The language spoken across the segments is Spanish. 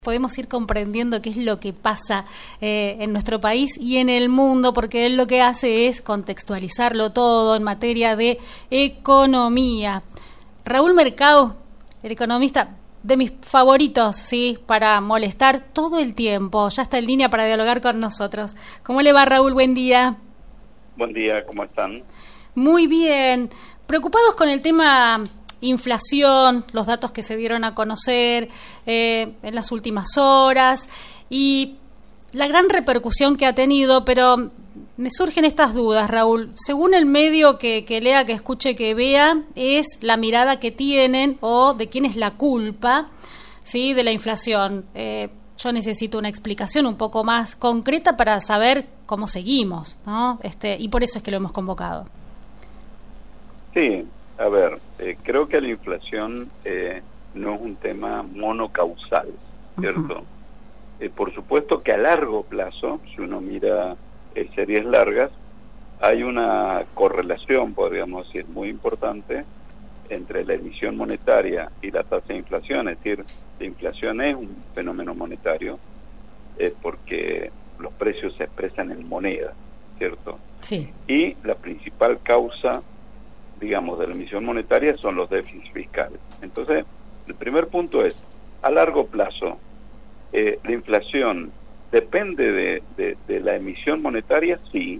podemos ir comprendiendo qué es lo que pasa en nuestro país y en el mundo, porque él lo que hace es contextualizarlo todo en materia de economía. Raúl Mercado, el economista de mis favoritos, sí, para molestar todo el tiempo, ya está en línea para dialogar con nosotros. ¿Cómo le va, Raúl? Buen día. Buen día, ¿cómo están? Muy bien. Preocupados con el tema inflación, los datos que se dieron a conocer en las últimas horas y la gran repercusión que ha tenido, pero me surgen estas dudas, Raúl. Según el medio que lea, que escuche, que vea, es la mirada que tienen o de quién es la culpa, ¿sí?, de la inflación. Yo necesito una explicación un poco más concreta para saber cómo seguimos, ¿no? Y por eso es que lo hemos convocado. Sí. A ver, creo que la inflación no es un tema monocausal, ¿cierto? Por supuesto que a largo plazo, si uno mira series largas, hay una correlación, podríamos decir, muy importante entre la emisión monetaria y la tasa de inflación. Es decir, la inflación es un fenómeno monetario porque los precios se expresan en moneda, ¿cierto? Sí. Y la principal causa, digamos, de la emisión monetaria son los déficits fiscales. Entonces, el primer punto es, a largo plazo, la inflación depende de la emisión monetaria, sí.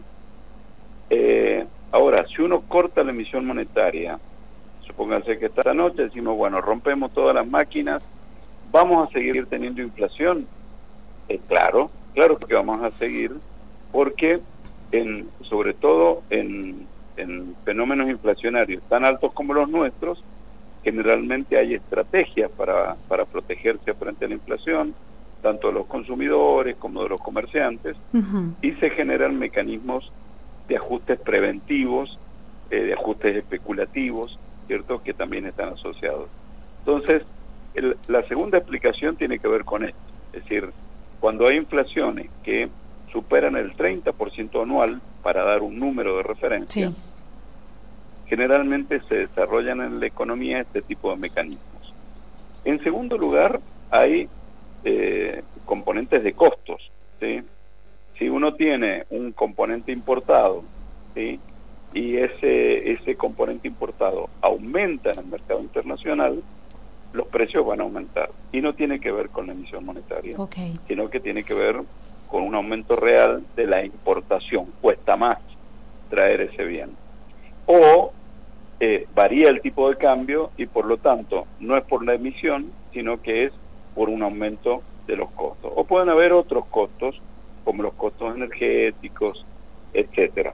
Ahora, si uno corta la emisión monetaria, supónganse que esta noche decimos, bueno, rompemos todas las máquinas, ¿vamos a seguir teniendo inflación? Claro que vamos a seguir, porque sobre todo en fenómenos inflacionarios tan altos como los nuestros, generalmente hay estrategias para protegerse frente a la inflación, tanto de los consumidores como de los comerciantes, y se generan mecanismos de ajustes preventivos, de ajustes especulativos, ¿cierto?, que también están asociados. Entonces, la segunda explicación tiene que ver con esto, es decir, cuando hay inflaciones que superan el 30% anual, para dar un número de referencia, sí, generalmente se desarrollan en la economía este tipo de mecanismos. En segundo lugar, hay componentes de costos, ¿sí? Si uno tiene un componente importado, ¿sí?, y ese componente importado aumenta en el mercado internacional, los precios van a aumentar. Y no tiene que ver con la emisión monetaria, sino que tiene que ver con un aumento real de la importación. Cuesta más traer ese bien. O varía el tipo de cambio y por lo tanto no es por la emisión, sino que es por un aumento de los costos. O pueden haber otros costos, como los costos energéticos, etcétera.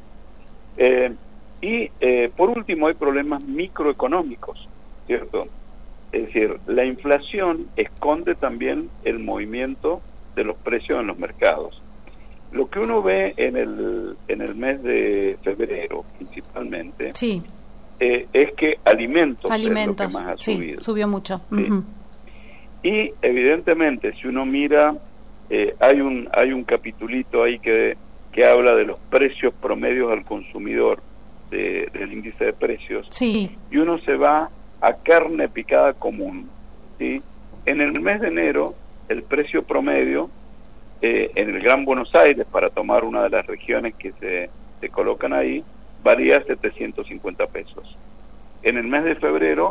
Por último, hay problemas microeconómicos, ¿cierto? Es decir, la inflación esconde también el movimiento de los precios en los mercados. Lo que uno ve en el mes de febrero, principalmente, sí, es que alimentos es lo que más ha subido. Sí, subió mucho. Sí. Y evidentemente, si uno mira, hay un capitulito ahí que habla de los precios promedios al consumidor del índice de precios, sí, y uno se va a carne picada común, ¿sí? En el mes de enero, el precio promedio en el Gran Buenos Aires, para tomar una de las regiones que se colocan ahí, varía 750 pesos. En el mes de febrero,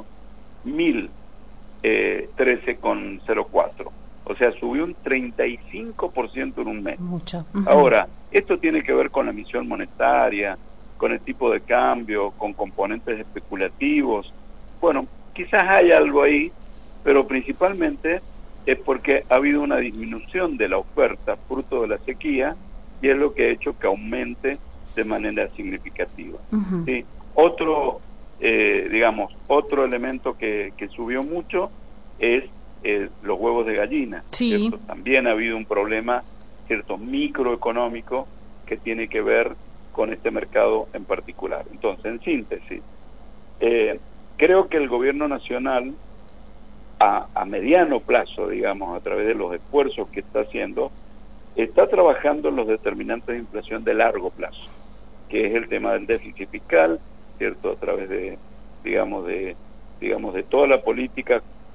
1.013,04. O sea, subió un 35% en un mes. Mucho. Ahora, esto tiene que ver con la emisión monetaria, con el tipo de cambio, con componentes especulativos. Bueno, quizás hay algo ahí, pero principalmente es porque ha habido una disminución de la oferta fruto de la sequía y es lo que ha hecho que aumente de manera significativa. ¿Sí? Otro elemento que subió mucho es los huevos de gallina. Sí. ¿Cierto? También ha habido un problema, ¿cierto?, microeconómico que tiene que ver con este mercado en particular. Entonces, en síntesis, creo que el gobierno nacional a mediano plazo, digamos, a través de los esfuerzos que está haciendo, está trabajando en los determinantes de inflación de largo plazo, que es el tema del déficit fiscal, ¿cierto?, a través de toda la política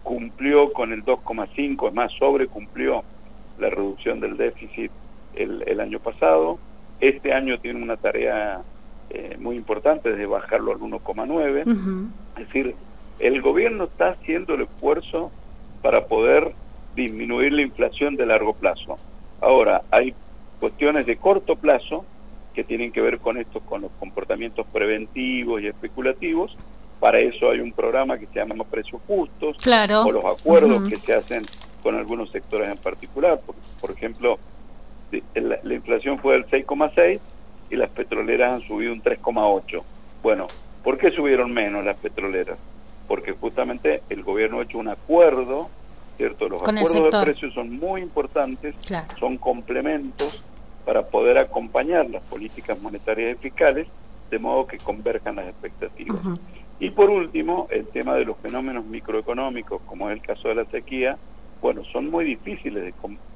cumplió con el 2,5, es más, sobrecumplió la reducción del déficit el año pasado. Este año tiene una tarea muy importante de bajarlo al 1,9. Es decir, el gobierno está haciendo el esfuerzo para poder disminuir la inflación de largo plazo. Ahora, hay cuestiones de corto plazo que tienen que ver con esto, con los comportamientos preventivos y especulativos. Para eso hay un programa que se llama Precios Justos, claro, o los acuerdos que se hacen con algunos sectores en particular. Por ejemplo, la inflación fue del 6,6 y las petroleras han subido un 3,8. Bueno, ¿por qué subieron menos las petroleras? Porque justamente el gobierno ha hecho un acuerdo, ¿cierto? Los acuerdos de precios son muy importantes, claro, son complementos para poder acompañar las políticas monetarias y fiscales de modo que converjan las expectativas. Y por último, el tema de los fenómenos microeconómicos, como es el caso de la sequía, bueno, son muy difíciles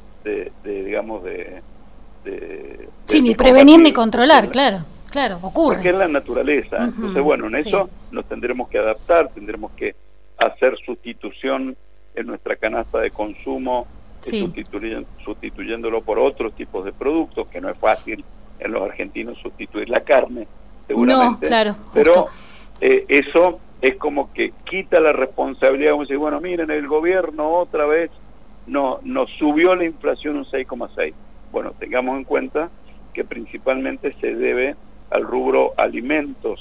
sí, ni prevenir ni controlar, claro, ocurre. Porque es la naturaleza. Entonces, bueno, en eso nos tendremos que adaptar, tendremos que hacer sustitución en nuestra canasta de consumo, sustituyéndolo por otros tipos de productos, que no es fácil en los argentinos sustituir la carne, seguramente. No, claro, pero eso es como que quita la responsabilidad, como decir, bueno, miren, el gobierno otra vez nos subió la inflación un 6,6. Bueno, tengamos en cuenta que principalmente se debe al rubro alimentos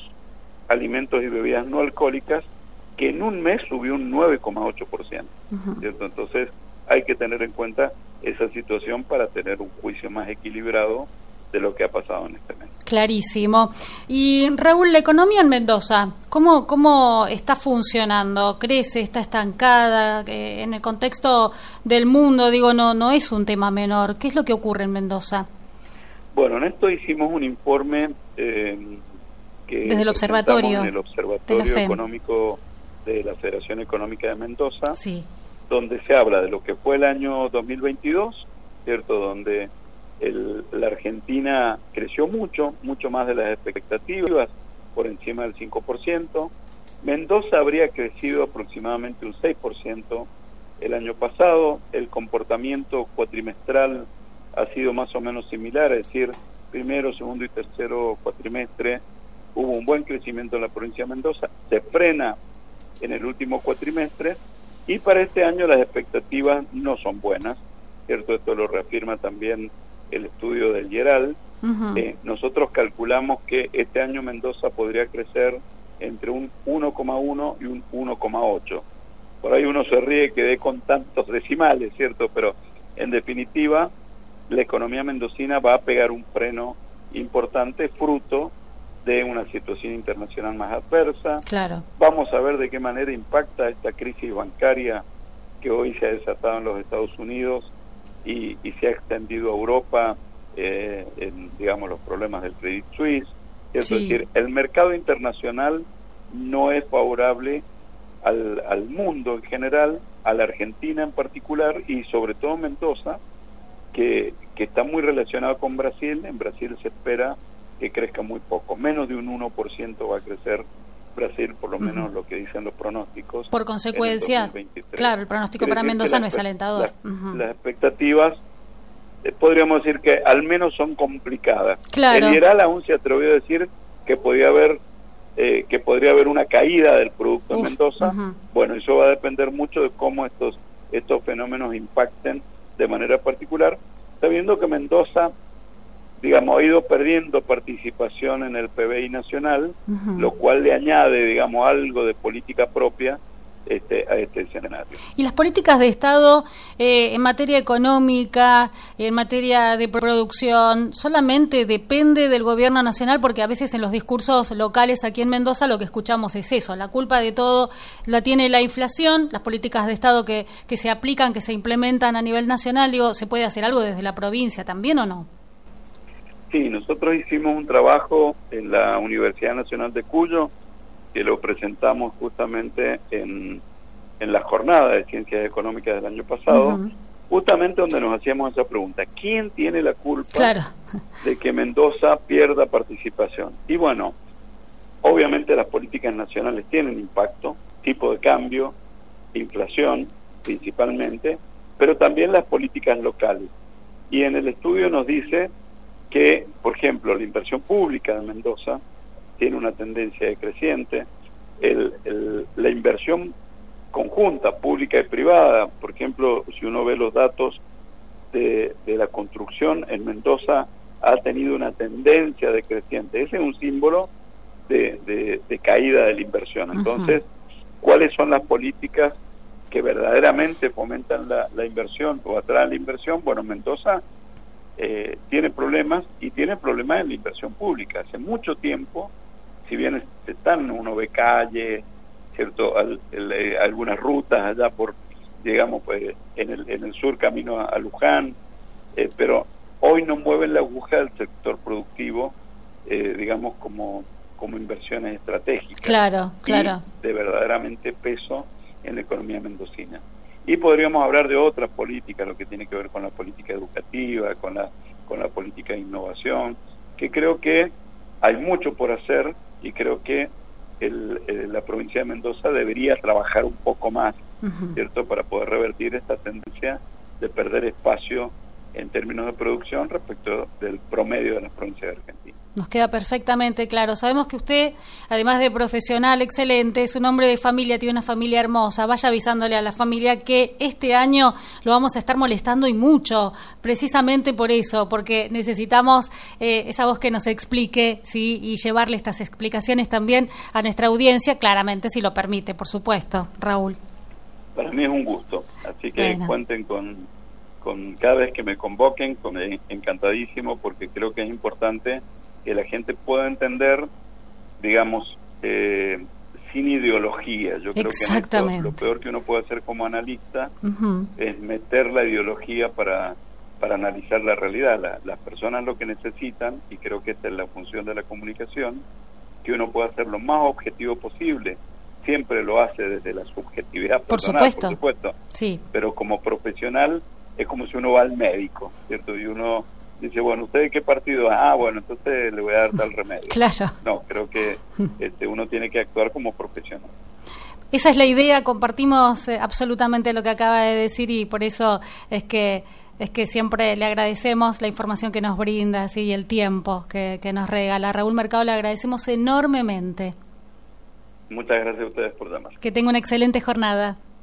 y bebidas no alcohólicas, que en un mes subió un 9,8%, ¿cierto? Entonces hay que tener en cuenta esa situación para tener un juicio más equilibrado de lo que ha pasado en este mes. Clarísimo. Y Raúl, la economía en Mendoza, ¿cómo está funcionando? ¿Crece? ¿Está estancada? En el contexto del mundo, digo, no es un tema menor. ¿Qué es lo que ocurre en Mendoza? Bueno, en esto hicimos un informe que desde el observatorio, en el Observatorio Económico de la Federación Económica de Mendoza, donde se habla de lo que fue el año 2022, ¿cierto? Donde la Argentina creció mucho más de las expectativas, por encima del 5%. Mendoza habría crecido aproximadamente un 6% el año pasado. El comportamiento cuatrimestral ha sido más o menos similar, es decir, primero, segundo y tercero cuatrimestre hubo un buen crecimiento en la provincia de Mendoza, se frena en el último cuatrimestre y para este año las expectativas no son buenas, ¿cierto? Esto lo reafirma también el estudio del Yeral. Nosotros calculamos que este año Mendoza podría crecer entre un 1,1 y un 1,8. Por ahí uno se ríe que dé con tantos decimales, ¿cierto? Pero en definitiva la economía mendocina va a pegar un freno importante fruto de una situación internacional más adversa. Claro. Vamos a ver de qué manera impacta esta crisis bancaria que hoy se ha desatado en los Estados Unidos y se ha extendido a Europa, en, digamos, los problemas del Credit Suisse. Es decir, el mercado internacional no es favorable al mundo en general, a la Argentina en particular y sobre todo Mendoza, que está muy relacionado con Brasil. En Brasil se espera que crezca muy poco, menos de un 1% va a crecer Brasil, por lo menos lo que dicen los pronósticos. Por consecuencia, claro, el pronóstico para Mendoza no es alentador. Las expectativas, podríamos decir que al menos son complicadas. Claro. El Yeral aún se atrevió a decir que podría haber una caída del producto en Mendoza. Bueno, eso va a depender mucho de cómo estos fenómenos impacten de manera particular, sabiendo que Mendoza, digamos, ha ido perdiendo participación en el PBI nacional, lo cual le añade, digamos, algo de política propia a este escenario. ¿Y las políticas de Estado en materia económica, en materia de producción, solamente depende del gobierno nacional? Porque a veces en los discursos locales aquí en Mendoza lo que escuchamos es eso, la culpa de todo la tiene la inflación, las políticas de Estado que se aplican, que se implementan a nivel nacional. Digo, ¿se puede hacer algo desde la provincia también o no? Sí, nosotros hicimos un trabajo en la Universidad Nacional de Cuyo, que lo presentamos justamente en la jornada de Ciencias Económicas del año pasado, justamente donde nos hacíamos esa pregunta: ¿quién tiene la culpa de que Mendoza pierda participación? Y bueno, obviamente las políticas nacionales tienen impacto, tipo de cambio, inflación principalmente, pero también las políticas locales. Y en el estudio nos dice que, por ejemplo, la inversión pública de Mendoza tiene una tendencia decreciente, la inversión conjunta, pública y privada, por ejemplo, si uno ve los datos de la construcción en Mendoza, ha tenido una tendencia decreciente. Ese es un símbolo de caída de la inversión. Entonces, ¿cuáles son las políticas que verdaderamente fomentan la inversión o atraen la inversión? Bueno, Mendoza tiene problemas, y tiene problemas en la inversión pública. Hace mucho tiempo, si bien uno ve calles, ¿cierto? Algunas rutas allá por, digamos, pues en el sur camino a Luján, pero hoy no mueven la aguja del sector productivo, digamos, como inversiones estratégicas. Claro. De verdaderamente peso en la economía mendocina. Y podríamos hablar de otras políticas, lo que tiene que ver con la política educativa, con la política de innovación, que creo que hay mucho por hacer, y creo que la provincia de Mendoza debería trabajar un poco más, ¿cierto?, para poder revertir esta tendencia de perder espacio en términos de producción respecto del promedio de las provincias de Argentina. Nos queda perfectamente claro. Sabemos que usted, además de profesional excelente, es un hombre de familia, tiene una familia hermosa. Vaya avisándole a la familia que este año lo vamos a estar molestando, y mucho, precisamente por eso, porque necesitamos esa voz que nos explique, ¿sí? Y llevarle estas explicaciones también a nuestra audiencia, claramente, si lo permite, por supuesto. Raúl. Para mí es un gusto, así que cuenten con cada vez que me convoquen, encantadísimo, porque creo que es importante que la gente pueda entender, digamos, sin ideología. Yo creo que lo peor que uno puede hacer como analista es meter la ideología para analizar la realidad. Las personas lo que necesitan, y creo que esta es la función de la comunicación, que uno pueda ser lo más objetivo posible. Siempre lo hace desde la subjetividad personal, por supuesto. Sí. Pero como profesional es como si uno va al médico, ¿cierto? Y uno dice, bueno, ¿usted de qué partido? Bueno, entonces le voy a dar tal remedio. Claro. No, creo que uno tiene que actuar como profesional. Esa es la idea, compartimos absolutamente lo que acaba de decir, y por eso es que siempre le agradecemos la información que nos brinda, ¿sí? Y el tiempo que nos regala. Raúl Mercado, le agradecemos enormemente. Muchas gracias a ustedes por llamar. Que tenga una excelente jornada.